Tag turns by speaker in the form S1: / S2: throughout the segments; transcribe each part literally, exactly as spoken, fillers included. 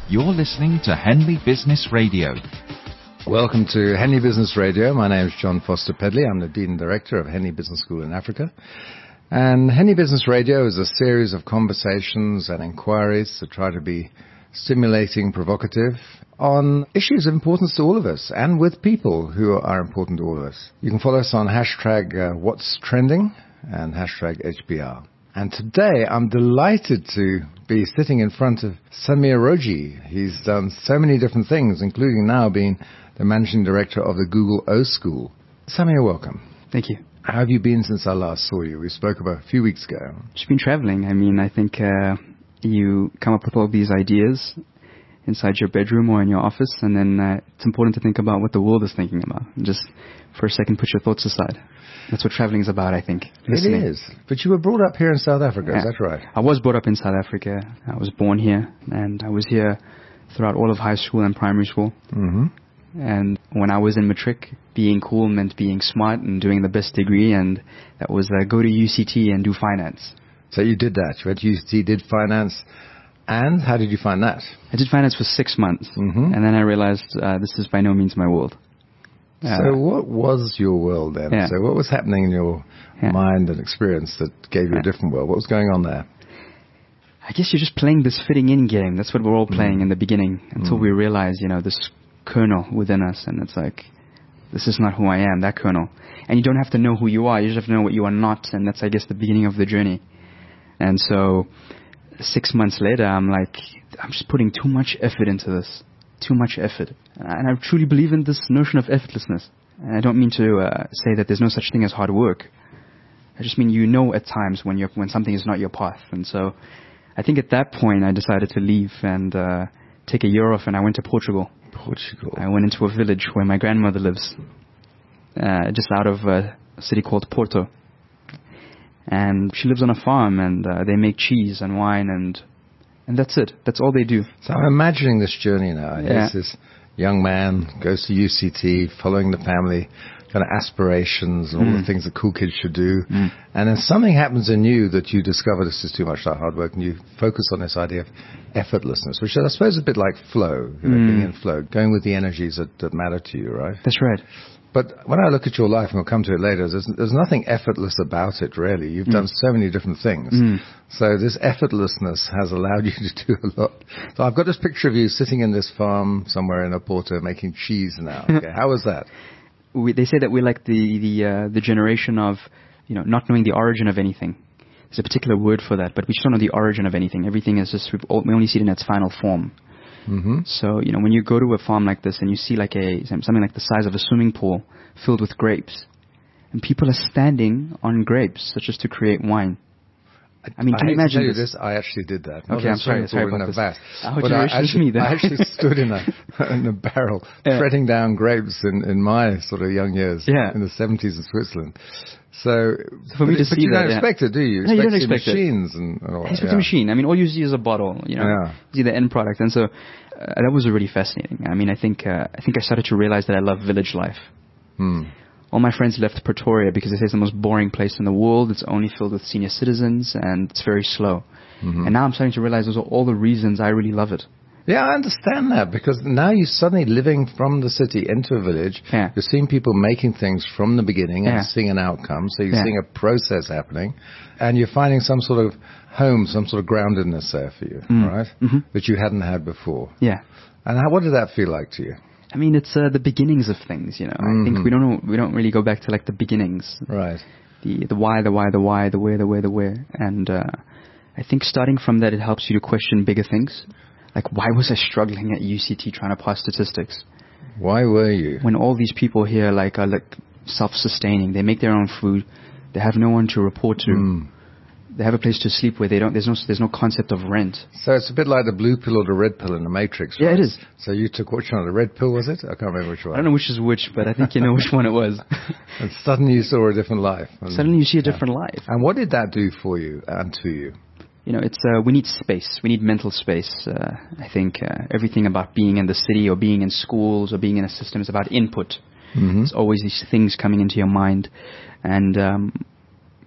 S1: You're listening to Henley Business Radio.
S2: Welcome to Henley Business Radio. My name is John Foster Pedley. I'm the Dean and Director of Henley Business School in Africa. And Henley Business Radio is a series of conversations and inquiries that try to be stimulating, provocative, on issues of importance to all of us and with people who are important to all of us. You can follow us on hashtag uh, What's Trending and hashtag H B R. And today I'm delighted to be sitting in front of Samir Roji. He's done so many different things, including now being the Managing Director of the Google O School. Samir, welcome.
S3: Thank you.
S2: How have you been since I last saw you? We spoke about a few weeks ago.
S3: Just been traveling. I mean, I think uh, you come up with all these ideas inside your bedroom or in your office, and then uh, it's important to think about what the world is thinking about. And just for a second, put your thoughts aside. That's what traveling is about, I think. Listening.
S2: It is. But you were brought up here in South Africa,
S3: yeah.
S2: Is that right?
S3: I was brought up in South Africa. I was born here, and I was here throughout all of high school and primary school.
S2: Mm-hmm.
S3: And when I was in matric, being cool meant being smart and doing the best degree, and that was uh, go to U C T and do finance.
S2: So you did that. You went to U C T, did finance, and how did you find that?
S3: I did finance for six months,
S2: mm-hmm.
S3: and then I realized uh, this is by no means my world.
S2: Uh, so what was your world then?
S3: Yeah.
S2: So what was happening in your yeah. mind and experience that gave you yeah. a different world? What was going on there?
S3: I guess you're just playing this fitting in game. That's what we're all playing mm. in the beginning until mm. we realize, you know, this kernel within us, and it's like, this is not who I am, that kernel. And you don't have to know who you are, you just have to know what you are not, and that's, I guess, the beginning of the journey. And so six months later, I'm like, I'm just putting too much effort into this. Too much effort. And I truly believe in this notion of effortlessness. And I don't mean to uh, say that there's no such thing as hard work. I just mean you know at times when you're when something is not your path. And so I think at that point I decided to leave and uh, take a year off, and I went to Portugal.
S2: Portugal.
S3: I went into a village where my grandmother lives, uh, just out of a city called Porto. And she lives on a farm, and uh, they make cheese and wine, and And that's it. That's all they do.
S2: So I'm imagining this journey now.
S3: Yeah.
S2: Yes, this young man goes to U C T, following the family, kind of aspirations and all
S3: mm.
S2: the things that cool kids should do.
S3: Mm.
S2: And then something happens in you that you discover this is too much like hard work, and you focus on this idea of effortlessness, which I suppose is a bit like flow, you know,
S3: mm.
S2: being in flow, going with the energies that, that matter to you, right?
S3: That's right.
S2: But when I look at your life, and we'll come to it later, there's, there's nothing effortless about it, really. You've mm. done so many different things.
S3: Mm.
S2: So this effortlessness has allowed you to do a lot. So I've got this picture of you sitting in this farm somewhere in Porto making cheese now. Okay, how was that?
S3: We, they say that we're like the the, uh, the generation of, you know, not knowing the origin of anything. There's a particular word for that, but we just don't know the origin of anything. Everything is just, we only see it in its final form.
S2: Mm-hmm.
S3: So, you know, when you go to a farm like this and you see like a something like the size of a swimming pool filled with grapes, and people are standing on grapes such as to create wine. I mean,
S2: I
S3: can you imagine
S2: you
S3: this?
S2: this? I actually did that.
S3: Not okay, I'm sorry, sorry about this.
S2: Vast,
S3: How
S2: but I actually,
S3: me then?
S2: I actually stood in a in a barrel, yeah. treading down grapes in, in my sort of young years
S3: yeah.
S2: in the seventies in Switzerland. So,
S3: for me to
S2: but
S3: see
S2: you
S3: that,
S2: don't
S3: yeah.
S2: expect it, do you? you
S3: no, you don't
S2: expect
S3: expect
S2: machines
S3: it.
S2: And, and all
S3: I expect
S2: yeah.
S3: a machine. I mean, all you see is a bottle, you know,
S2: yeah.
S3: you see the end product. And so uh, that was really fascinating. I mean, I think uh, I think I started to realize that I love village life.
S2: Hmm.
S3: All my friends left Pretoria because they say it's the most boring place in the world. It's only filled with senior citizens, and it's very slow.
S2: Mm-hmm.
S3: And now I'm starting to realize those are all the reasons I really love it.
S2: Yeah, I understand that, because now you're suddenly living from the city into a village.
S3: Yeah.
S2: You're seeing people making things from the beginning and
S3: yeah.
S2: seeing an outcome. So you're
S3: yeah.
S2: seeing a process happening, and you're finding some sort of home, some sort of groundedness there for you,
S3: mm.
S2: right?
S3: Mm-hmm.
S2: That you hadn't had before.
S3: Yeah.
S2: And how, what did that feel like to you?
S3: I mean, it's uh, the beginnings of things, you know.
S2: Mm-hmm.
S3: I think we don't know, we don't really go back to like the beginnings.
S2: Right.
S3: The the why, the why, the why, the where, the where, the where. And uh, I think starting from that, it helps you to question bigger things. Like, why was I struggling at U C T trying to pass statistics?
S2: Why were you?
S3: When all these people here like are like self-sustaining, they make their own food, they have no one to report to.
S2: Mm.
S3: They have a place to sleep where they don't. There's no. There's no concept of rent.
S2: So it's a bit like the blue pill or the red pill in the Matrix. Right?
S3: Yeah, it is.
S2: So you took which one? The red pill, was it? I can't remember which one.
S3: I don't know which is which, but I think you know which one it was.
S2: And suddenly you saw a different life. And,
S3: suddenly you see a different
S2: yeah.
S3: life.
S2: And what did that do for you and to you?
S3: You know, it's uh, we need space. We need mental space. Uh, I think uh, everything about being in the city or being in schools or being in a system is about input.
S2: Mm-hmm.
S3: There's always these things coming into your mind, and um,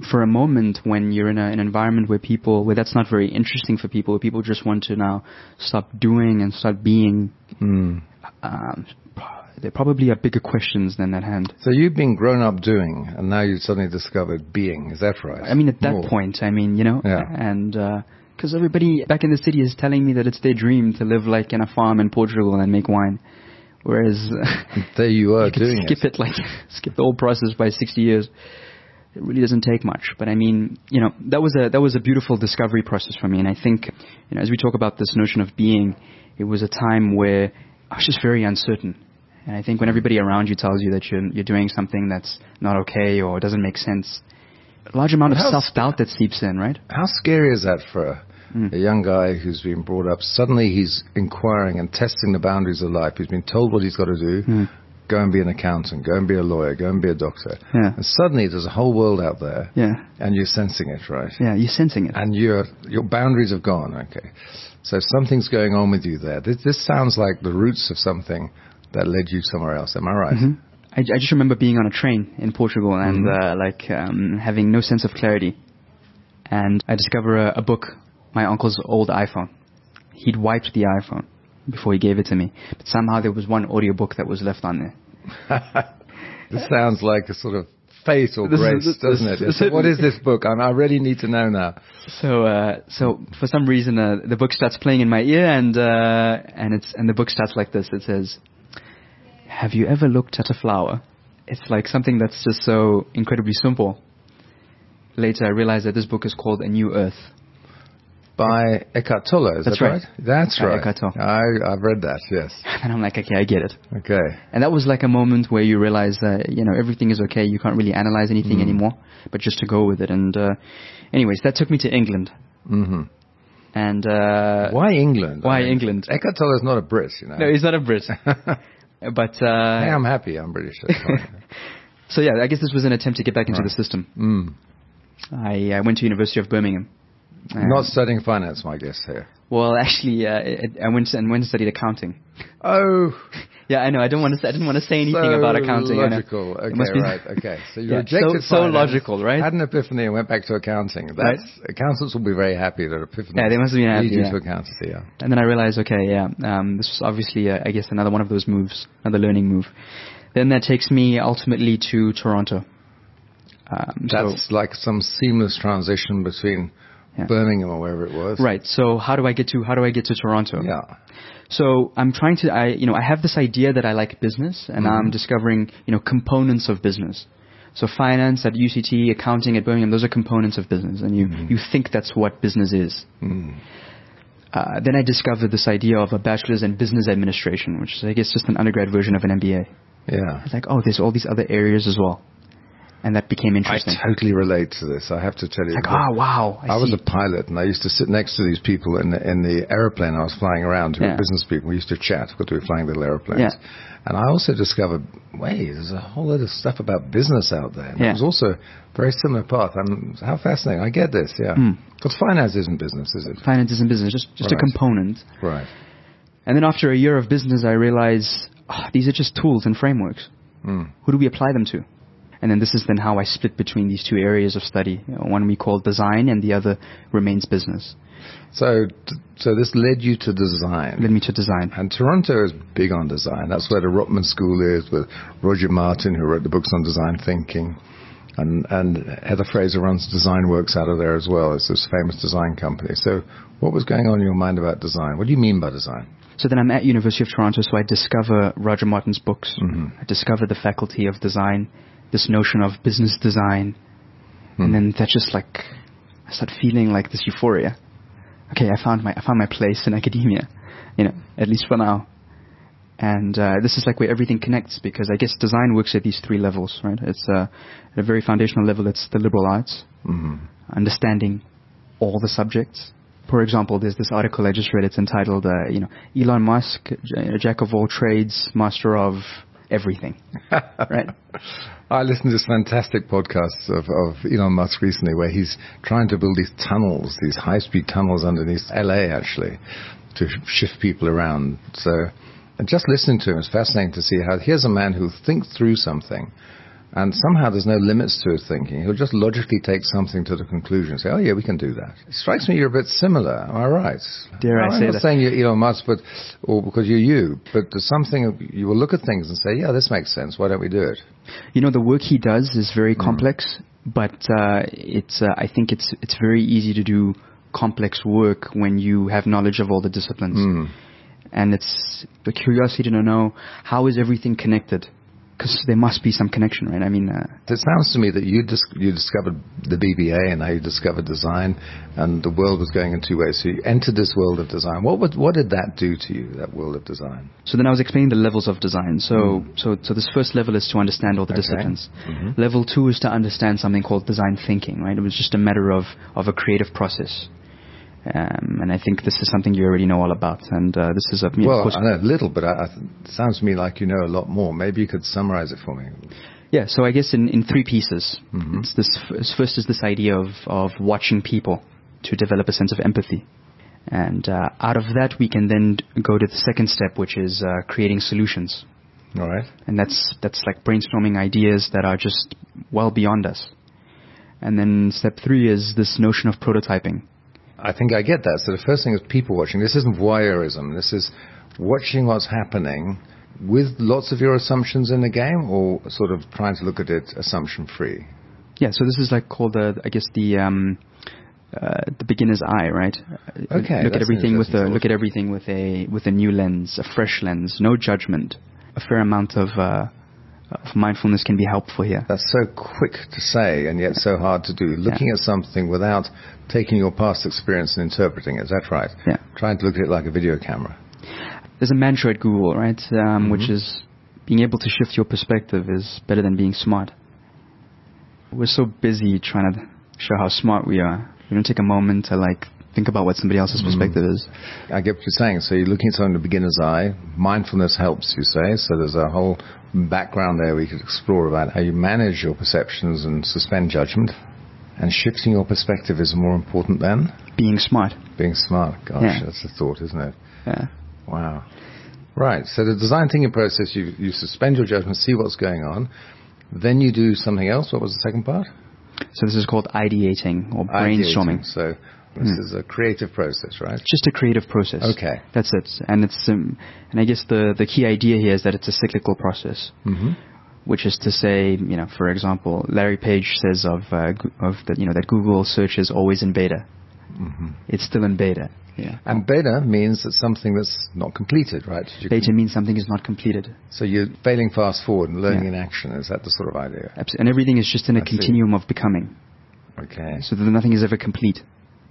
S3: for a moment, when you're in a, an environment where people, where that's not very interesting for people, where people just want to now stop doing and start being,
S2: Mm.
S3: um, there probably are bigger questions than at hand.
S2: So you've been grown up doing, and now you've suddenly discovered being. Is that right?
S3: I mean, at that
S2: More.
S3: point, I mean, you know,
S2: Yeah.
S3: and because uh, everybody back in the city is telling me that it's their dream to live like in a farm in Portugal and make wine, whereas
S2: There you are
S3: you could
S2: doing
S3: skip
S2: it.
S3: it, like skip the whole process by sixty years. It really doesn't take much. But I mean, you know, that was a that was a beautiful discovery process for me. And I think, you know, as we talk about this notion of being, it was a time where I was just very uncertain. And I think when everybody around you tells you that you're you're doing something that's not okay or doesn't make sense, a large amount of
S2: How's-
S3: self-doubt that seeps in, right?
S2: How scary is that for a,
S3: Mm.
S2: a young guy who's been brought up? Suddenly he's inquiring and testing the boundaries of life. He's been told what he's got to do.
S3: Mm.
S2: Go and be an accountant. Go and be a lawyer. Go and be a doctor.
S3: Yeah.
S2: And suddenly there's a whole world out there,
S3: Yeah.
S2: and you're sensing it, right?
S3: Yeah, you're sensing it.
S2: And your your boundaries have gone. Okay, so something's going on with you there. This, this sounds like the roots of something that led you somewhere else. Am I right?
S3: Mhm. I, I just remember being on a train in Portugal and
S2: Mhm.
S3: uh, like um, having no sense of clarity. And I discover a, a book, my uncle's old iPhone. He'd wiped the iPhone before he gave it to me. But somehow there was one audiobook that was left on there.
S2: This sounds like a sort of fate or
S3: This is-
S2: grace,
S3: this-
S2: doesn't it?
S3: this-
S2: So what is this book? I, I really need to know now.
S3: So, uh, so for some reason, uh, the book starts playing in my ear, and uh, and it's and the book starts like this. It says, "Have you ever looked at a flower?" It's like something that's just so incredibly simple. Later, I realized that this book is called A New Earth.
S2: By Eckhart Tolle, is
S3: That's
S2: that
S3: right.
S2: right? That's
S3: By
S2: right.
S3: Eckhart Tolle.
S2: I, I've read that, yes.
S3: And I'm like, okay, I get it.
S2: Okay.
S3: And that was like a moment where you realize that, you know, everything is okay. You can't really analyze anything
S2: Mm.
S3: anymore, but just to go with it. And uh, anyways, that took me to England.
S2: hmm
S3: And uh,
S2: Why England?
S3: Why
S2: I mean,
S3: England?
S2: Eckhart Tolle is not a Brit, you know.
S3: No, he's not a Brit. But uh,
S2: hey, I'm happy I'm British. That's fine.
S3: so yeah, I guess this was an attempt to get back into
S2: Right.
S3: the system.
S2: mm.
S3: I, I went to University of Birmingham. And-
S2: Not studying finance, my guess here.
S3: well, actually, uh, it, I went and went and studied accounting.
S2: Oh,
S3: Yeah, I know. I don't want to. I didn't want to say anything
S2: so
S3: about accounting. I know.
S2: logical.
S3: It
S2: Okay,
S3: must be-
S2: right. Okay, so you
S3: Yeah,
S2: rejected
S3: so- so
S2: finance,
S3: logical, right?
S2: Had an epiphany and went back to accounting. That's accountants will be very happy that epiphany.
S3: Yeah, they must be happy,
S2: lead you
S3: yeah.
S2: to accountancy. Yeah.
S3: And then I realized, okay, yeah, um, this was obviously, uh, I guess, another one of those moves, another learning move. Then that takes me ultimately to Toronto. Um,
S2: That's
S3: so,
S2: like some seamless transition between
S3: Yeah.
S2: Birmingham or wherever it was.
S3: right. So how do I get to how do I get to Toronto?
S2: Yeah.
S3: So I'm trying to, I, you know, I have this idea that I like business, and
S2: Mhm.
S3: I'm discovering, you know, components of business. So finance at U C T, accounting at Birmingham, those are components of business, and you,
S2: Mhm.
S3: you think that's what business is.
S2: Mm.
S3: Uh, then I discovered this idea of a bachelor's in business administration, which is, I guess, just an undergrad version of an M B A.
S2: Yeah.
S3: It's like, oh, there's all these other areas as well. And that became
S2: I
S3: interesting.
S2: totally relate to this. I have to tell you.
S3: It's like, oh, wow. I,
S2: I was
S3: see.
S2: a pilot, and I used to sit next to these people in the, in the aeroplane I was flying around, who
S3: Yeah.
S2: were business people. We used to chat because we were flying little aeroplanes.
S3: Yeah.
S2: And I also discovered, wait, there's a whole lot of stuff about business out there. And
S3: Yeah.
S2: It was also a very similar path. And how fascinating. I get this, yeah.
S3: Mm.
S2: Because finance isn't business, is it?
S3: Finance isn't business, just, just a
S2: Right.
S3: component.
S2: Right.
S3: And then after a year of business, I realized, oh, these are just tools and frameworks.
S2: Mm.
S3: Who do we apply them to? And then this is then how I split between these two areas of study. You know, one we call design, and the other remains business.
S2: So, t- so this led you to design.
S3: Led me to design.
S2: And Toronto is big on design. That's where the Rotman School is, with Roger Martin, who wrote the books on design thinking. And, and Heather Fraser runs Design Works out of there as well. It's this famous design company. So what was going on in your mind about design? What do you mean by design?
S3: So then I'm at University of Toronto, so I discover Roger Martin's books.
S2: Mhm.
S3: I discover the faculty of design, this notion of business design.
S2: Hmm.
S3: And then that just like, I start feeling like this euphoria. Okay, I found my, I found my place in academia, you know, at least for now. And uh, this is like where everything connects, because I guess design works at these three levels, right? It's uh, at a very foundational level, it's the liberal arts,
S2: Mhm.
S3: understanding all the subjects. For example, there's this article I just read. It's entitled, uh, you know, Elon Musk, j- jack of all trades, master of everything. Right?
S2: I listened to this fantastic podcast of, of Elon Musk recently, where he's trying to build these tunnels, these high-speed tunnels underneath L A, actually, to sh- shift people around. So, and just listening to him is fascinating to see how here's a man who thinks through something And somehow there's no limits to his thinking. He'll just logically take something to the conclusion and say, oh, yeah, we can do that. It strikes me you're a bit similar. Am I right?
S3: Dare I
S2: I'm
S3: say
S2: not
S3: that?
S2: saying you're Elon Musk, but, or because you're you, but there's something, you will look at things and say, yeah, this makes sense. Why don't we do it?
S3: You know, the work he does is very
S2: Mm.
S3: complex, but uh, it's uh, I think it's it's very easy to do complex work when you have knowledge of all the disciplines.
S2: Mm.
S3: And it's the curiosity to know how is everything connected, because there must be some connection, right? I mean, uh,
S2: It sounds to me that you dis- you discovered the B B A and how you discovered design, and the world was going in two ways. So you entered this world of design. What would, what did that do to you, that world of design?
S3: so then I was explaining the levels of design. So
S2: Mm.
S3: so so this first level is to understand all the
S2: Okay.
S3: disciplines.
S2: Mhm.
S3: Level two is to understand something called design thinking, right? It was just a matter of of a creative process. Um, and I think this is something you already know all about. And uh, this is a you know,
S2: Well,
S3: of course,
S2: I know a little, but I, I, it sounds to me like you know a lot more. Maybe you could summarize it for me.
S3: yeah. So I guess in, in three pieces.
S2: Mhm.
S3: It's this f- first is this idea of of watching people to develop a sense of empathy. And uh, out of that, we can then d- go to the second step, which is uh, creating solutions.
S2: All right.
S3: And that's that's like brainstorming ideas that are just well beyond us. And then step three is this notion of prototyping.
S2: I think I get that. So the first thing is people watching. This isn't voyeurism. This is watching what's happening with lots of your assumptions in the game, or sort of trying to look at it assumption-free.
S3: Yeah, so this is like called the, I guess the um, uh, the beginner's eye, right? Uh,
S2: Okay,
S3: Look at
S2: that's an
S3: everything with a
S2: interesting
S3: look
S2: thought.
S3: at everything with a with a new lens, a fresh lens, no judgment. A fair amount of uh, of mindfulness can be helpful here.
S2: That's so quick to say and yet so hard to do. Looking at something without taking your past experience and interpreting it. Is that right?
S3: Yeah.
S2: Trying to look at it like a video camera.
S3: There's a mantra at Google, right, um,
S2: Mhm.
S3: which is being able to shift your perspective is better than being smart. We're so busy trying to show how smart we are. We don't take a moment to like think about what somebody else's
S2: Mhm.
S3: perspective is.
S2: I get what you're saying. So you're looking at something with a beginner's eye. Mindfulness helps, you say. So there's a whole background there we could explore about how you manage your perceptions and suspend judgment. And shifting your perspective is more important than
S3: Being smart.
S2: being smart. Gosh,
S3: Yeah.
S2: that's a thought, isn't it?
S3: Yeah.
S2: Wow. Right. So the design thinking process, you, you suspend your judgment, see what's going on. Then you do something else. What was the second part?
S3: So this is called ideating or brainstorming.
S2: Ideating. So this
S3: Hmm.
S2: is a creative process, right?
S3: It's just a creative process.
S2: Okay.
S3: That's it. And it's um, and I guess the the key idea here is that it's a cyclical process,
S2: Mm-hmm.
S3: which is to say, you know, for example, Larry Page says of uh, Gu- of that you know that Google search is always in beta.
S2: Mm-hmm.
S3: It's still in beta. Yeah.
S2: And beta means that something that's not completed, right? You
S3: Beta
S2: can-
S3: means something is not completed.
S2: so you're failing fast forward and learning
S3: Yeah.
S2: in action. Is that the sort of idea?
S3: Abs- And everything is just in a
S2: I see.
S3: continuum of becoming.
S2: Okay.
S3: So that nothing is ever complete.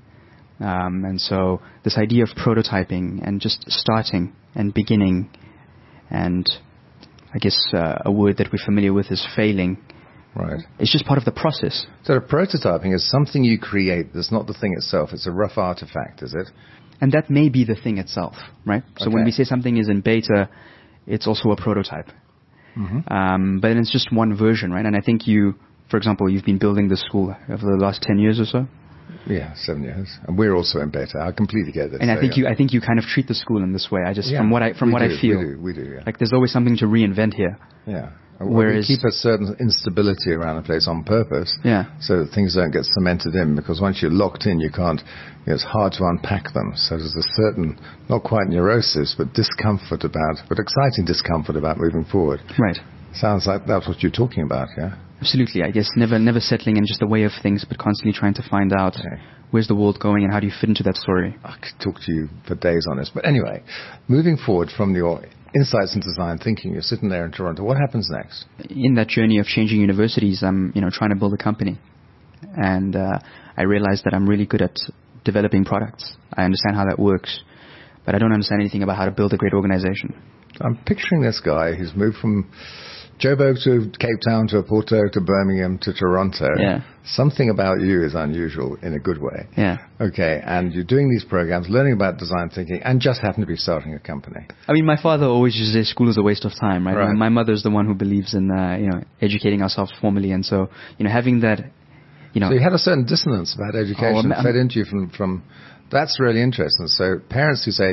S3: Um, and so this idea of prototyping and just starting and beginning, and I guess uh, a word that we're familiar with is failing,
S2: Right.
S3: it's just part of the process.
S2: So the prototyping is something you create that's not the thing itself. It's a rough artifact, is it?
S3: And that may be the thing itself, right? So when
S2: Okay.
S3: we say something is in beta, it's also a prototype.
S2: Mm-hmm.
S3: Um, but it's just one version, right? And I think you, for example, you've been building the school over the last ten years or so.
S2: Yeah, seven years. And we're also in beta. I completely get this.
S3: And I
S2: So,
S3: think
S2: yeah.
S3: you, I think you kind of treat the school in this way. I just,
S2: Yeah,
S3: from what I, from
S2: we
S3: what
S2: do,
S3: I feel,
S2: We do, we do, yeah.
S3: like there's always something to reinvent here.
S2: yeah.
S3: whereas-
S2: we keep a certain instability around the place on purpose.
S3: Yeah.
S2: So that things don't get cemented in, because once you're locked in, you can't, you know, it's hard to unpack them. So there's a certain, not quite neurosis, but discomfort about, but exciting discomfort about moving forward.
S3: Right.
S2: Sounds like that's what you're talking about, yeah?
S3: Absolutely. I guess never, never settling in just a way of things, but constantly trying to find out
S2: Okay.
S3: where's the world going and how do you fit into that story.
S2: I could talk to you for days on this. But anyway, moving forward from your insights into design thinking, you're sitting there in Toronto. What happens next?
S3: In that journey of changing universities, I'm, you know, trying to build a company. And uh, I realized that I'm really good at developing products. I understand how that works, but I don't understand anything about how to build a great organization.
S2: I'm picturing this guy who's moved from Joburg to Cape Town to Porto to Birmingham to Toronto.
S3: Yeah.
S2: Something about you is unusual in a good way.
S3: Yeah.
S2: Okay, and you're doing these programs, learning about design thinking, and just happen to be starting a company.
S3: I mean, my father always used to say school is a waste of time, right?
S2: Right.
S3: My, my mother's the one who believes in, uh, you know, educating ourselves formally. And so, you know, having that, you know...
S2: So you had a certain dissonance about education
S3: Oh, I'm-
S2: that fed into you from, from... That's really interesting. So parents who say,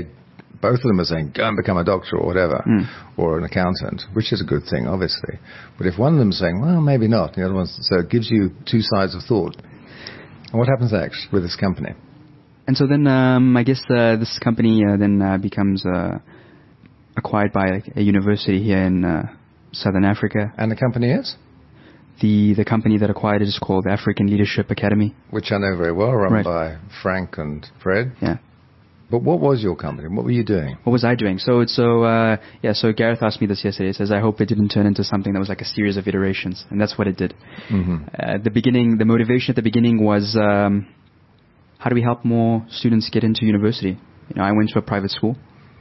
S2: both of them are saying, go and become a doctor or whatever,
S3: Mm.
S2: or an accountant, which is a good thing, obviously. But if one of them is saying, well, maybe not, the other one's, so it gives you two sides of thought. And what happens next with this company?
S3: And so then, um, I guess uh, this company uh, then uh, becomes uh, acquired by a, a university here in uh, Southern Africa.
S2: And the company is?
S3: The the company that acquired it is called African Leadership Academy.
S2: Which I know very well, run
S3: Right.
S2: by Frank and Fred.
S3: Yeah.
S2: But what was your company? What were you doing?
S3: What was I doing? So it's so uh, yeah. So Gareth asked me this yesterday. He says, "I hope it didn't turn into something that was like a series of iterations," and that's what it did.
S2: Mm-hmm.
S3: Uh, the beginning, the motivation at the beginning was, um, how do we help more students get into university? You know, I went to a private school.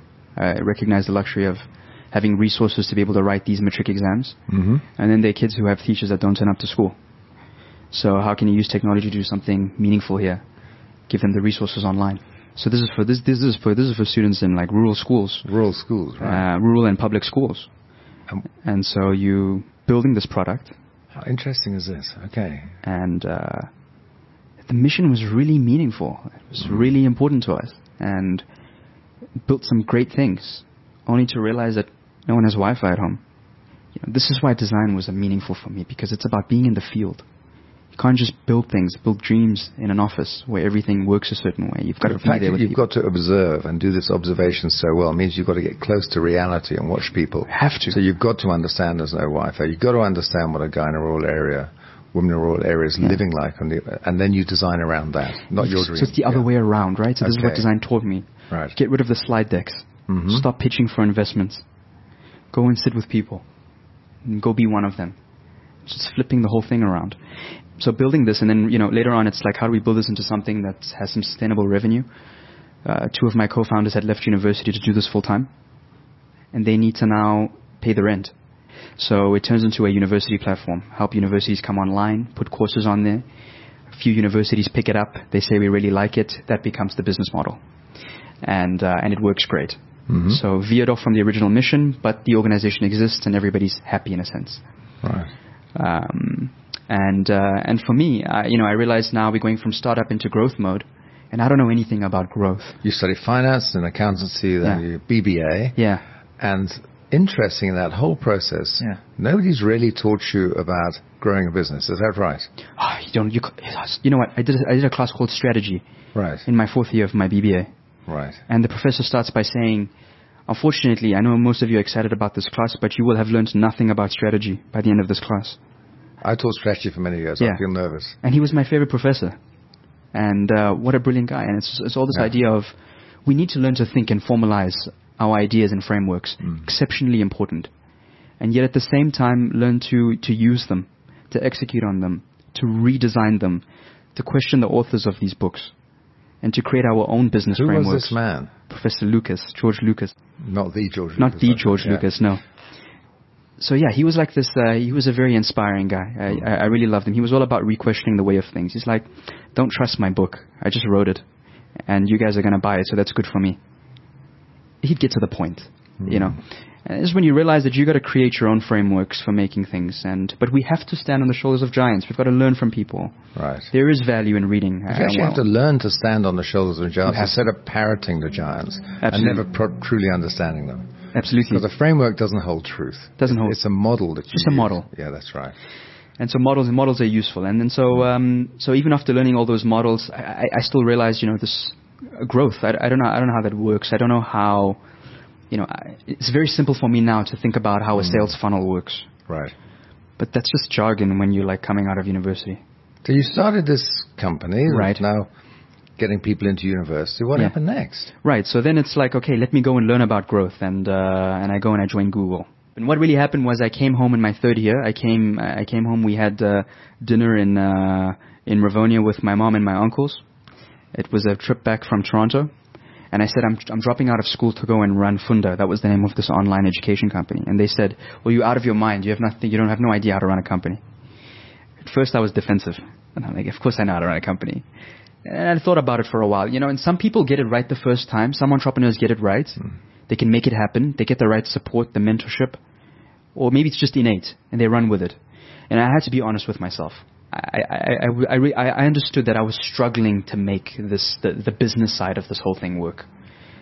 S3: I recognized the luxury of having resources to be able to write these matric exams,
S2: Mm-hmm.
S3: and then there are kids who have teachers that don't turn up to school. So how can you use technology to do something meaningful here? Give them the resources online. So this is for this this is for this is for students in like rural schools,
S2: Rural schools, right?
S3: uh, rural and public schools.
S2: Um,
S3: And so you building this product,
S2: How interesting is this? Okay.
S3: and uh, the mission was really meaningful. It was really important to us, and built some great things. Only to realize that no one has Wi-Fi at home. You know, this is why design was uh, meaningful for me, because it's about being in the field. You can't just build things, build dreams in an office where everything works a certain way. You've got to
S2: The
S3: be
S2: fact
S3: there
S2: that
S3: with
S2: you've
S3: people.
S2: got to observe and do this observation so well means you've got to get close to reality and watch people.
S3: Have to.
S2: So you've got to understand there's no Wi-Fi. You've got to understand what a guy in a rural area, woman in a rural area is
S3: Yeah.
S2: living like, and, the, and then you design around that, not your dream.
S3: So it's the other
S2: Yeah.
S3: way around, right? So this is what
S2: Okay.
S3: design taught me.
S2: Right.
S3: Get rid of the slide decks.
S2: Mhm.
S3: Stop pitching for investments. Go and sit with people. And go be one of them. Just flipping the whole thing around. So building this, and then, you know, later on it's like, how do we build this into something that has some sustainable revenue? Uh, two of my co-founders had left university to do this full time. And they need to now pay the rent. So it turns into a university platform. Help universities come online, put courses on there. A few universities pick it up. They say we really like it. That becomes the business model. And, uh, and it works great.
S2: Mhm.
S3: So veered off from the original mission, but the organization exists and everybody's happy in a sense.
S2: Right.
S3: Um, and uh, and for me, I, you know, I realize now we're going from startup into growth mode, and I don't know anything about growth.
S2: You study finance and accountancy, then
S3: Yeah.
S2: you B B A.
S3: Yeah,
S2: And interesting in that whole process,
S3: Yeah.
S2: nobody's really taught you about growing a business. Is that right?
S3: oh, you don't. You, you know what? I did a, I did a class called strategy
S2: Right.
S3: in my fourth year of my B B A,
S2: Right.
S3: and the professor starts by saying, "Unfortunately, I know most of you are excited about this class, but you will have learned nothing about strategy by the end of this class."
S2: I taught strategy for many years.
S3: Yeah.
S2: I feel nervous.
S3: And he was my favorite professor. And uh, what a brilliant guy. And it's, it's all this
S2: Yeah.
S3: idea of we need to learn to think and formalize our ideas and frameworks.
S2: Mm.
S3: Exceptionally important. And yet at the same time, learn to, to use them, to execute on them, to redesign them, to question the authors of these books, and to create our own business
S2: Who
S3: frameworks.
S2: was this man?
S3: Professor Lucas, George Lucas.
S2: Not the George Lucas.
S3: Not the
S2: okay.
S3: George
S2: Yeah.
S3: Lucas, no. So yeah, he was like this, uh, he was a very inspiring guy. I, I, I really loved him. He was all about re-questioning the way of things. He's like, don't trust my book. I just wrote it. And you guys are going to buy it, so that's good for me. He'd get to the point,
S2: Mm.
S3: you know. And this is when you realize that you got to create your own frameworks for making things. And But we have to stand on the shoulders of giants. We've got to learn from people.
S2: Right.
S3: There is value in reading.
S2: You
S3: uh,
S2: actually
S3: well,
S2: have to learn to stand on the shoulders of giants
S3: You have
S2: instead of parroting the giants and
S3: Absolutely.
S2: never pro- truly understanding them.
S3: Absolutely.
S2: Because the framework doesn't hold truth.
S3: Doesn't
S2: It's-
S3: hold-
S2: It's a model that you
S3: Just a
S2: use.
S3: model.
S2: Yeah, that's right.
S3: And so models models are useful. And then so um, so even after learning all those models, I, I I still realized, you know, this uh, growth. I, I don't know I don't know how that works. I don't know how, you know, I, it's very simple for me now to think about how a sales funnel works.
S2: Right.
S3: But that's just jargon when you're like coming out of university.
S2: So you started this company that's
S3: Right.
S2: now getting people into university. What
S3: Yeah.
S2: happened next?
S3: Right. So then it's like, okay, let me go and learn about growth, and uh, and I go and I join Google. And what really happened was I came home in my third year. I came I came home. We had uh, dinner in uh, in Ravonia with my mom and my uncles. It was a trip back from Toronto, and I said I'm I'm dropping out of school to go and run Funda. That was the name of this online education company. And they said, well, you're out of your mind. You have nothing. You don't have no idea how to run a company. At first, I was defensive, and I'm like, of course I know how to run a company. And I thought about it for a while, you know, and some people get it right the first time. Some entrepreneurs get it right.
S2: Mm.
S3: They can make it happen. They get the right support, the mentorship, or maybe it's just innate and they run with it. And I had to be honest with myself. I, I, I, I, re- I I understood that I was struggling to make this, the, the business side of this whole thing work.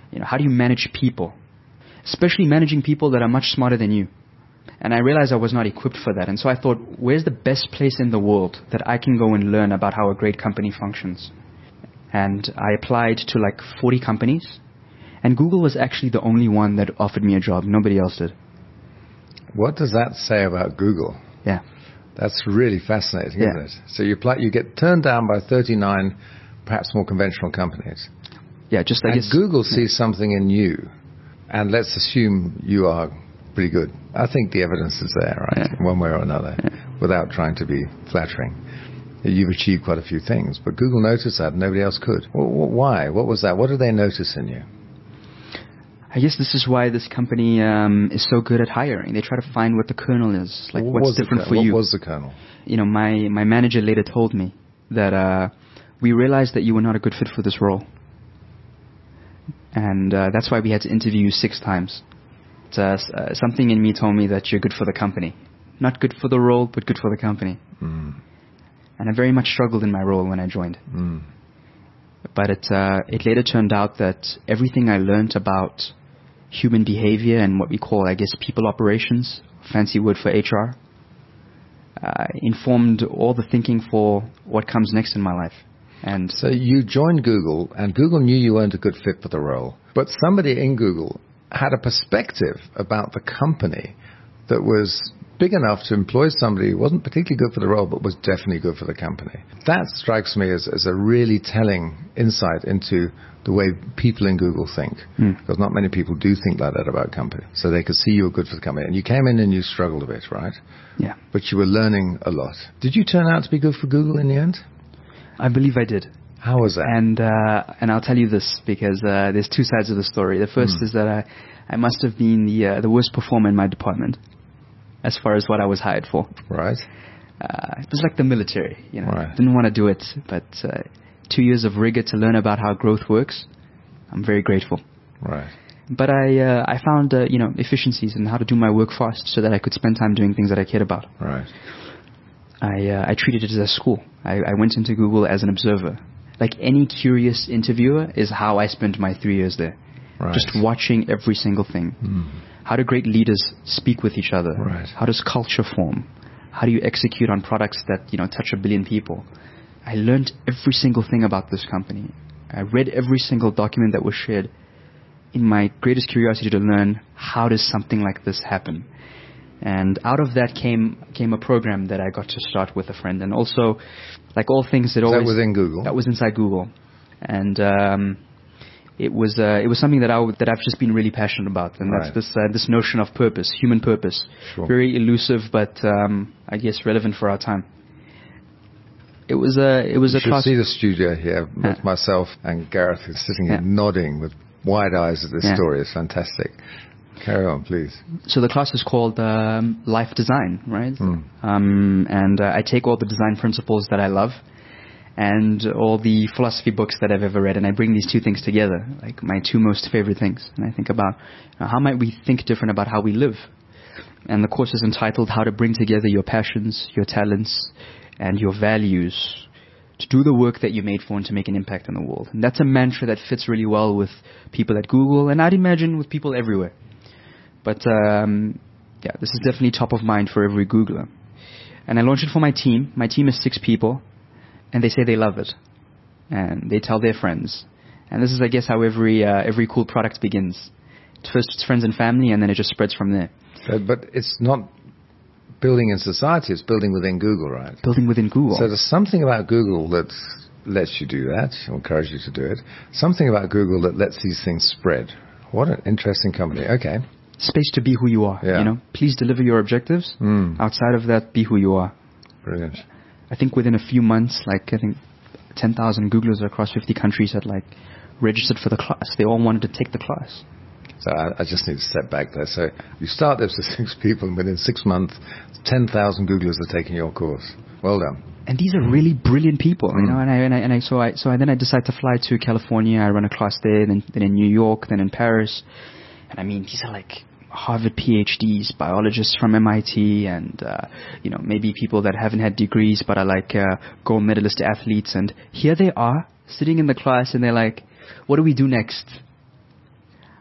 S3: You know, how do you manage people? Especially managing people that are much smarter than you. And I realized I was not equipped for that. And so I thought, where's the best place in the world that I can go and learn about how a great company functions? And I applied to like forty companies. And Google was actually the only one that offered me a job. Nobody else did.
S2: What does that say about Google?
S3: Yeah.
S2: That's really fascinating,
S3: yeah.
S2: isn't it? So you apply, you get turned down by thirty-nine, perhaps more conventional companies.
S3: Yeah, just I
S2: and
S3: guess.
S2: Google
S3: yeah.
S2: sees something in you. And let's assume you are pretty good. I think the evidence is there, right?
S3: Yeah.
S2: One way or another,
S3: yeah.
S2: without trying to be flattering. You've achieved quite a few things, but Google noticed that, nobody else could. Well, why? What was that? What did they notice in you?
S3: I guess this is why this company um, is so good at hiring. They try to find what the kernel is, like
S2: what
S3: what's different for
S2: what
S3: you.
S2: What was the kernel?
S3: You know, my, my manager later told me that uh, we realized that you were not a good fit for this role. And uh, that's why we had to interview you six times. It's, uh, uh, something in me told me that you're good for the company. Not good for the role, but good for the company.
S2: Mm.
S3: And I very much struggled in my role when I joined.
S2: Mm.
S3: But it, uh, it later turned out that everything I learned about human behavior and what we call, I guess, people operations, fancy word for H R, uh, informed all the thinking for what comes next in my life. And
S2: so you joined Google, and Google knew you weren't a good fit for the role. But somebody in Google had a perspective about the company that was big enough to employ somebody who wasn't particularly good for the role, but was definitely good for the company. That strikes me as, as a really telling insight into the way people in Google think. Mm. Because not many people do think like that about companies. So they could see you were good for the company. And you came in and you struggled a bit, right?
S3: Yeah.
S2: But you were learning a lot. Did you turn out to be good for Google in the end?
S3: I believe I did.
S2: How was that?
S3: And uh, and I'll tell you this, because uh, there's two sides of the story. The first mm. is that I, I must have been the uh, the worst performer in my department as far as what I was hired for.
S2: Right.
S3: Uh, it was like the military, you know.
S2: Right.
S3: Didn't want to do it, but uh, two years of rigor to learn about how growth works. I'm very grateful.
S2: Right.
S3: But I uh, I found uh, you know efficiencies in how to do my work fast, so that I could spend time doing things that I cared about.
S2: Right.
S3: I uh, I treated it as a school. I, I went into Google as an observer. Like any curious interviewer is how I spent my three years there.
S2: Right.
S3: Just watching every single thing.
S2: Mm.
S3: How do great leaders speak with each other?
S2: Right.
S3: How does culture form? How do you execute on products that, you know, touch a billion people? I learned every single thing about this company. I read every single document that was shared in my greatest curiosity to learn how does something like this happen. And out of that came came a program that I got to start with a friend. And also, like all things, it always...
S2: That was in Google?
S3: That was inside Google. And um, it was uh, it was something that, I w- that I've just been really passionate about. And
S2: right.
S3: that's this uh, this notion of purpose, human purpose.
S2: Sure.
S3: Very elusive, but um, I guess relevant for our time. It was a it was
S2: you
S3: a
S2: should
S3: class.
S2: see the studio here with
S3: yeah.
S2: myself and Gareth is sitting
S3: yeah.
S2: here nodding with wide eyes at this
S3: yeah.
S2: story. It's fantastic. Carry on, please.
S3: So the class is called um, Life Design, right?
S2: Mm.
S3: Um, and uh, I take all the design principles that I love and all the philosophy books that I've ever read, and I bring these two things together, like my two most favorite things. And I think about you know, how might we think different about how we live. And the course is entitled How to Bring Together Your Passions, Your Talents, and Your Values to do the work that you're made for and to make an impact in the world. And that's a mantra that fits really well with people at Google, and I'd imagine with people everywhere. But um, yeah, this is definitely top of mind for every Googler. And I launched it for my team. My team is six people, and they say they love it. And they tell their friends. And this is, I guess, how every uh, every cool product begins. First it's friends and family, and then it just spreads from there.
S2: Uh, but it's not building in society, it's building within Google, right?
S3: Building within Google.
S2: So there's something about Google that lets you do that, or encourages you to do it. Something about Google that lets these things spread. What an interesting company. Okay.
S3: Space to be who you are.
S2: Yeah.
S3: You know, please deliver your objectives.
S2: Mm.
S3: Outside of that, be who you are.
S2: Brilliant.
S3: I think within a few months, like I think ten thousand Googlers across fifty countries had like registered for the class. They all wanted to take the class.
S2: So I, I just need to step back there. So you start this with six people, and within six months, ten thousand Googlers are taking your course. Well done.
S3: And these are really brilliant people,
S2: Mm.
S3: you know. And I and I, and I so I so I, then I decided to fly to California. I run a class there, then then in New York, then in Paris. And I mean, these are like Harvard PhDs, biologists from M I T, and uh, you know, maybe people that haven't had degrees but are like uh, gold medalist athletes. And here they are sitting in the class, and they're like, "What do we do next?"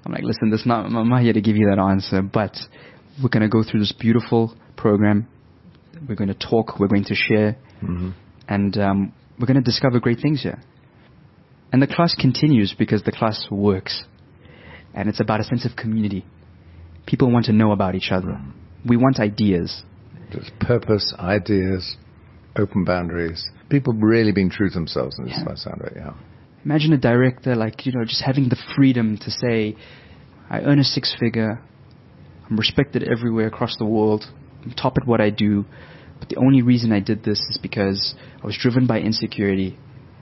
S3: I'm like, listen, this not, I'm not here to give you that answer, but we're going to go through this beautiful program. We're going to talk. We're going to share. Mm-hmm. And um, we're going to discover great things here. And the class continues because the class works. And it's about a sense of community. People want to know about each other. Mm. We want ideas.
S2: There's purpose, ideas, open boundaries. People really being true to themselves in this yeah. sound of it, yeah.
S3: Imagine a director, like, you know, just having the freedom to say, I earn a six figure, I'm respected everywhere across the world, I'm top at what I do, but the only reason I did this is because I was driven by insecurity.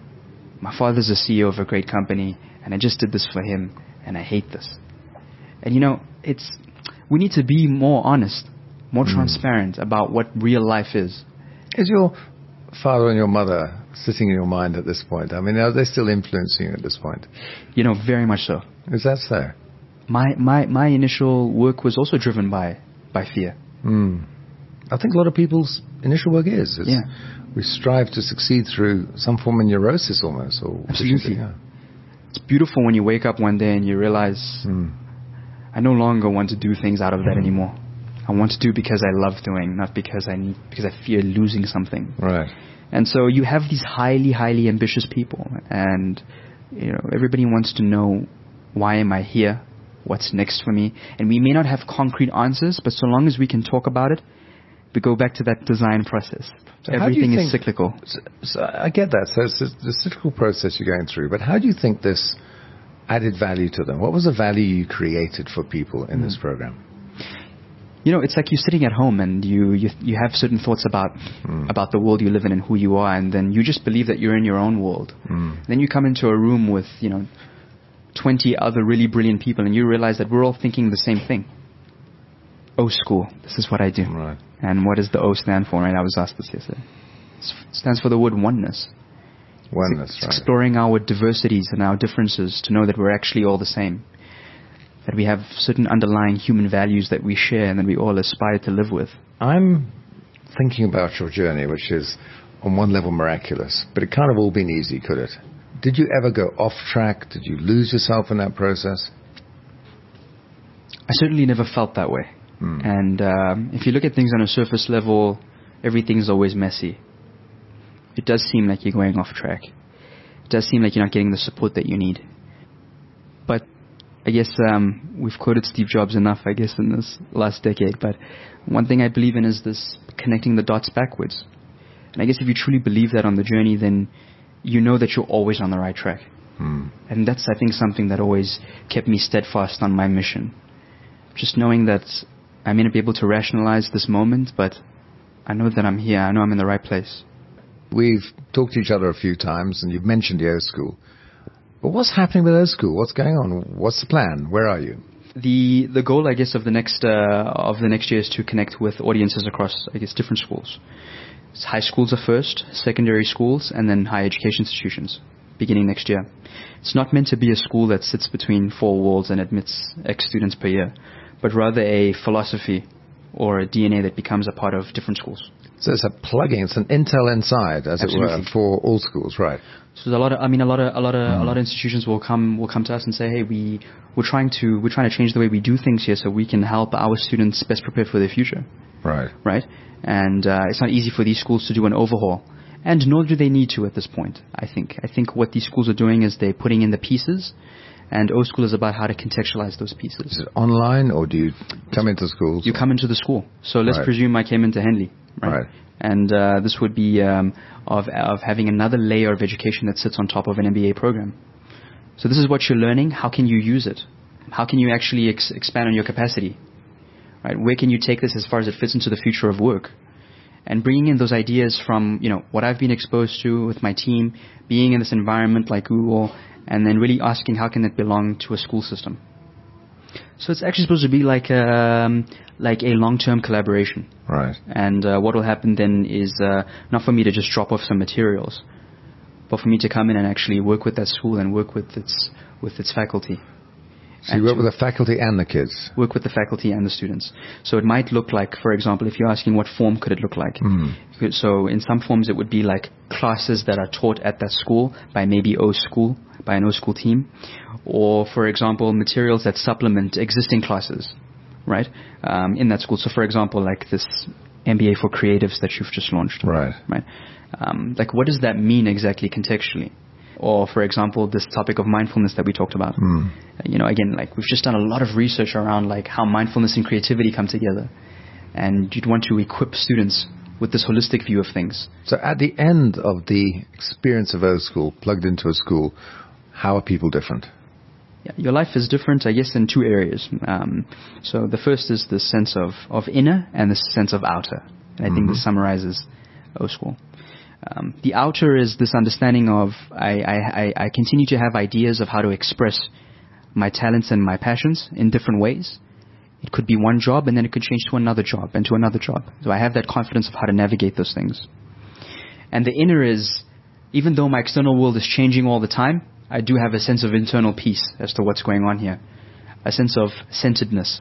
S3: My father's a C E O of a great company, and I just did this for him, and I hate this. And, you know, it's, we need to be more honest, more mm. transparent about what real life is.
S2: Is your father and your mother sitting in your mind at this point? I mean, are they still influencing you at this point?
S3: You know, very much so.
S2: Is that so?
S3: My my my initial work was also driven by by fear.
S2: Mm. I think a lot of people's initial work is. It's,
S3: yeah.
S2: We strive to succeed through some form of neurosis almost. Or
S3: Absolutely. Yeah. It's beautiful when you wake up one day and you realize, mm. I no longer want to do things out of that mm. anymore. I want to do because I love doing, not because I need, because I fear losing something.
S2: Right.
S3: And so you have these highly, highly ambitious people, and you know everybody wants to know, why am I here? What's next for me? And we may not have concrete answers, but so long as we can talk about it, we go back to that design process. So everything is think, cyclical.
S2: So, so I get that. So it's the cyclical process you're going through. But how do you think this added value to them? What was the value you created for people in mm. this program?
S3: You know, it's like you're sitting at home and you, you, you have certain thoughts about mm. about the world you live in and who you are, and then you just believe that you're in your own world. Mm. Then you come into a room with, you know, twenty other really brilliant people, and you realize that we're all thinking the same thing. O school, this is what I do.
S2: Right.
S3: And what does the O stand for? Right? I was asked this yesterday. It stands for the word oneness.
S2: Oneness,
S3: it's,
S2: right.
S3: It's exploring our diversities and our differences to know that we're actually all the same. That we have certain underlying human values that we share and that we all aspire to live with.
S2: I'm thinking about your journey, which is on one level miraculous, but it can't have all been easy, could it? Did you ever go off track? Did you lose yourself in that process?
S3: I certainly never felt that way. Mm. And um, if you look at things on a surface level, everything's always messy. It does seem like you're going off track. It does seem like you're not getting the support that you need. But I guess um, we've quoted Steve Jobs enough, I guess, in this last decade. But one thing I believe in is this connecting the dots backwards. And I guess if you truly believe that on the journey, then you know that you're always on the right track. Hmm. And that's, I think, something that always kept me steadfast on my mission. Just knowing that I may not be able to rationalize this moment, but I know that I'm here. I know I'm in the right place.
S2: We've talked to each other a few times, and you've mentioned the O School. But what's happening with O School? What's going on? What's the plan? Where are you?
S3: The the goal, I guess, of the next uh, of the next year is to connect with audiences across, I guess, different schools. It's high schools are first, secondary schools, and then higher education institutions, beginning next year. It's not meant to be a school that sits between four walls and admits X students per year, but rather a philosophy or a D N A that becomes a part of different schools.
S2: So it's a plugin, it's an Intel inside, as
S3: Absolutely.
S2: it were, for all schools, right?
S3: So there's a lot of, I mean, a lot of, a lot of, mm. a lot of institutions will come, will come to us and say, hey, we, we're trying to, we're trying to change the way we do things here, so we can help our students best prepare for their future.
S2: Right.
S3: Right. And uh, it's not easy for these schools to do an overhaul, and nor do they need to at this point. I think. I think what these schools are doing is they're putting in the pieces. And O School is about how to contextualize those pieces.
S2: Is it online, or do you come into schools?
S3: You come into the school. So let's
S2: right.
S3: presume I came into Henley. Right.
S2: right.
S3: And uh, this would be um, of, of having another layer of education that sits on top of an M B A program. So this is what you're learning. How can you use it? How can you actually ex- expand on your capacity? Right. Where can you take this as far as it fits into the future of work? And bringing in those ideas from, you know, what I've been exposed to with my team, being in this environment like Google, and then really asking how can it belong to a school system. So it's actually supposed to be like a, um, like a long-term collaboration.
S2: Right.
S3: And uh, what will happen then is uh, not for me to just drop off some materials, but for me to come in and actually work with that school and work with its with its faculty.
S2: So you work with the faculty and the kids?
S3: Work with the faculty and the students. So it might look like, for example, if you're asking what form could it look like.
S2: Mm.
S3: So in some forms it would be like classes that are taught at that school by maybe O School, by an O School team. Or, for example, materials that supplement existing classes, right, um, in that school. So, for example, like this M B A for creatives that you've just launched.
S2: Right.
S3: Right. Um, like, what does that mean exactly contextually? Or, for example, this topic of mindfulness that we talked about.
S2: Mm.
S3: You know, again, like we've just done a lot of research around like how mindfulness and creativity come together. And you'd want to equip students with this holistic view of things.
S2: So at the end of the experience of O School, plugged into a school, how are people different?
S3: Yeah, your life is different, I guess, in two areas. Um, so the first is the sense of, of inner and the sense of outer. And I think
S2: Mm-hmm.
S3: this summarizes O School. Um, the outer is this understanding of I, I, I continue to have ideas of how to express my talents and my passions in different ways. It could be one job and then it could change to another job and to another job. So I have that confidence of how to navigate those things. And the inner is, even though my external world is changing all the time, I do have a sense of internal peace as to what's going on here. A sense of centeredness.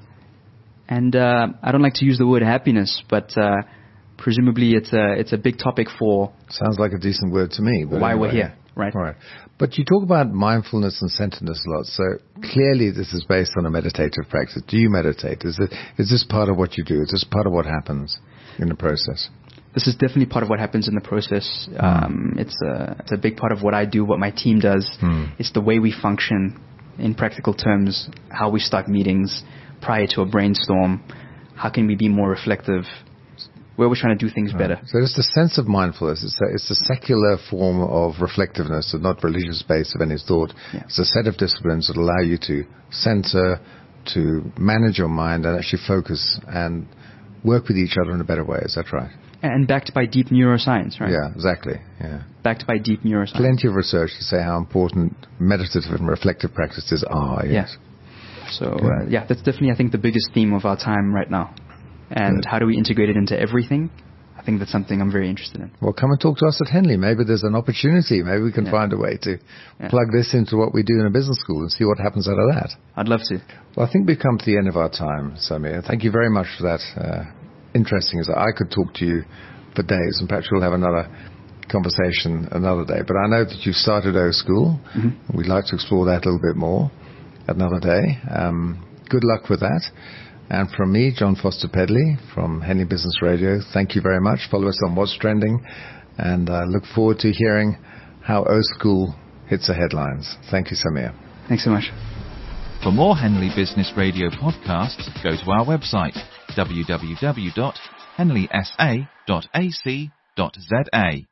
S3: And uh, I don't like to use the word happiness, but uh, presumably it's a, it's a big topic for
S2: Sounds like a decent word to me. But
S3: why
S2: anyway.
S3: we're here, right?
S2: Right. But you talk about mindfulness and centeredness a lot. So clearly this is based on a meditative practice. Do you meditate? Is it, is this part of what you do? Is this part of what happens in the process?
S3: This is definitely part of what happens in the process. Um, it's, a, it's a big part of what I do, what my team does.
S2: Mm.
S3: It's the way we function in practical terms, how we start meetings prior to a brainstorm. How can we be more reflective? Where we're trying to do things better.
S2: Right. So it's the sense of mindfulness. It's a, it's a secular form of reflectiveness, and not religious based of any thought.
S3: Yeah.
S2: It's a set of disciplines that allow you to center, to manage your mind, and actually focus and work with each other in a better way. Is that right?
S3: And backed by deep neuroscience, right?
S2: Yeah, exactly. Yeah.
S3: Backed by deep neuroscience.
S2: Plenty of research to say how important meditative and reflective practices are. Yes.
S3: Yeah. So, uh, yeah, that's definitely, I think, the biggest theme of our time right now. And
S2: Good.
S3: how do we integrate it into everything? I think that's something I'm very interested in.
S2: Well, come and talk to us at Henley. Maybe there's an opportunity. Maybe we can
S3: Yeah.
S2: find a way to
S3: Yeah.
S2: plug this into what we do in a business school and see what happens out of that.
S3: I'd love to.
S2: Well, I think we've come to the end of our time, Samir. Thank you very much for that. Uh, interesting as I could talk to you for days, and perhaps we'll have another conversation another day. But I know that you've started O School.
S3: Mm-hmm.
S2: We'd like to explore that a little bit more another day. Um, good luck with that. And from me, John Foster Pedley from Henley Business Radio, thank you very much. Follow us on What's Trending, and I uh, look forward to hearing how O School hits the headlines. Thank you, Samir.
S3: Thanks so much.
S1: For more Henley Business Radio podcasts, go to our website w w w dot henley s a dot a c dot z a.